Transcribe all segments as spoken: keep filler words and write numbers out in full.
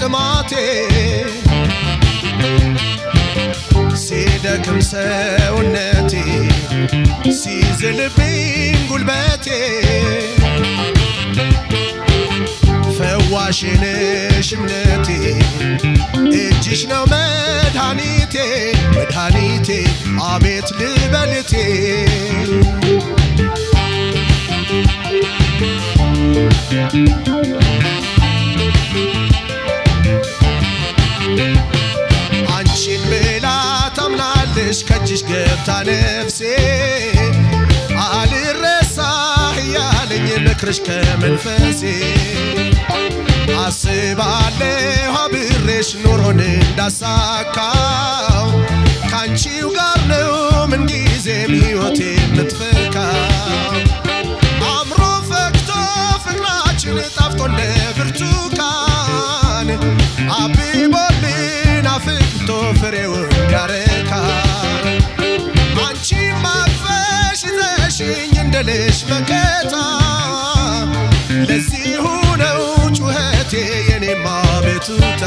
ጥማቴ ሲደክም ሰውነቴ ሲዝልብኝ ጉልበቴ ፈዋሽ ነሽ እምነቴ እጅሽ ነው መድኃኒቴ መድኃኒቴ አቤት ልበልቴ አንቺን ብላ ታምናለሽ ከእጅሽ ገብታ ነፍሴ አልረሳህ ያለኝ ምክርሽ ከመንፈሴ አስባለሁ አብሬሽ ኑሮን እንዳሳካው ካንቺው ጋር ነው ምንጊዜም ሕይወቴ የምትፈካው አምሮ ፈክቶ ፍቅራችን ጣፍጦ እንደ ብርቱካን አብቦልን አፍክቶ ፍሬውን ያረካ አንቺን ማቅፈሽ ይዘሽኝ እንደልሽ መከታ ለዚሁ ነው ጩኸቴ የኔማ ቤቱታ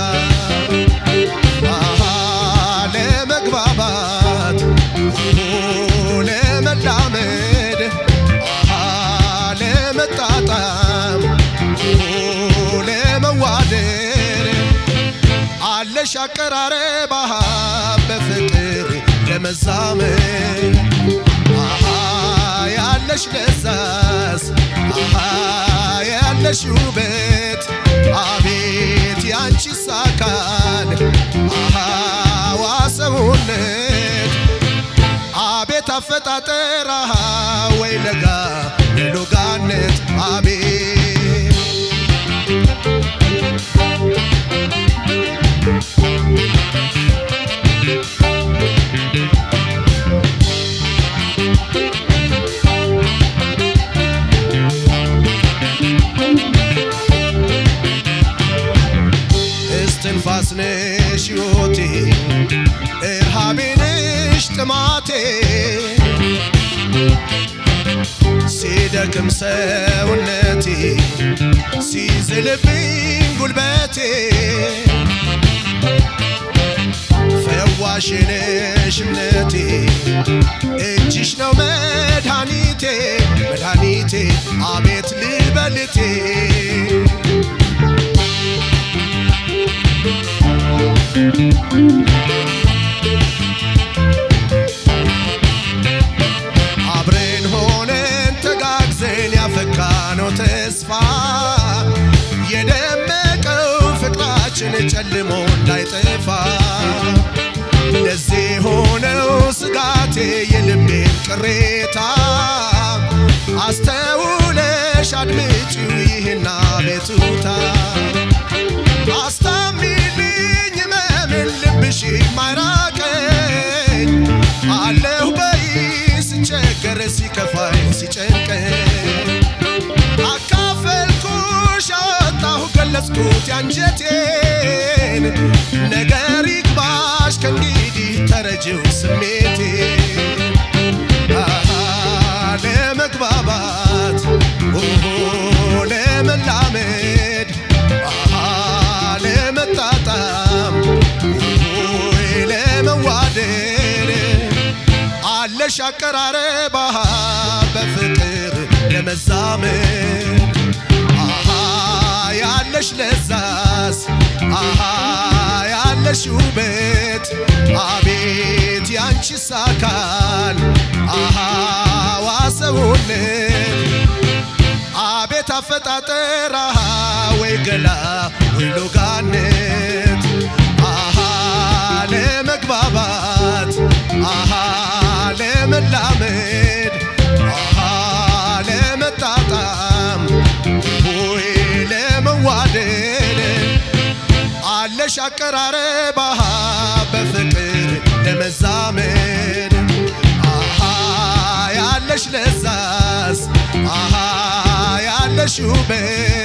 አሃ ለመግባባት ለመላመድ አሃ ለመጣጣም ለመዋደድ አለሽ አቀራረብ አሃ በፍቅር ለመዛመድ አሃ ያለሽ ለዛስ አሃ ያለሽ ውበት አቤት ያንቺስ አካል አሃ ዋሰውነት አቤት አፈጣጠር አሃ ወይ ለጋ ለሎጋነት አቤት እስትንፋስ ነሽ ሕይወቴ እርሃቤ ነሽ ጥማቴ ሲደክም ሰውነቴ ሲዝልብኝ ጉልበቴ ፈዋሽ ነሽ እምነቴ እጅሽ ነው መድኃኒቴ መድኃኒቴ አቤት ልበልቴ አብረን ሆነን ተጋግዘን ያፈካነው ተስፋ የደመቀው ፍቅራችን ጨልሞ እንዳይጠፋ ለዚህ ሆነው ስጋቴ የልቤን ቅሬታ አስተውለሽ አድምጪው ይህን አቤቱታ አስታሚልኝ መምን ልብሽ ማይራቀኝ አለሁ በይ ስቸገር ሲከፋኝ ሲጨንቀኝ አካፈልኩሽ አወጣሁ ገለጽኩት ያንጀቴን ነገር ይግባሽ ከእንግዲህ ተረጅው ስሜቴ አሃ ለመግባባት ኦሆ ለመላመድ አሃ ለመጣጣም ወይ ለመዋደድ አለሽ አቀራረብ አሃ በፍቅር ለመዛመድ አሃ ያለሽ ለዛስ አሃ ያለሽ ውበት አቤት ያንቺስ አካል አሃ ዋሰውነት አቤት አፈጣጠር አሃ ወይ ገላ ወይ ሎጋነት አሃ ለመግባባት አሃ ለመላመድ አሃ ለመጣጣም ወይ ለመዋደድ አለሽ አቀራረብ አሃ በፍቅር ለመዛመድ አሃ ያለሽ ለዛስ አሃ ያለሽ ውበት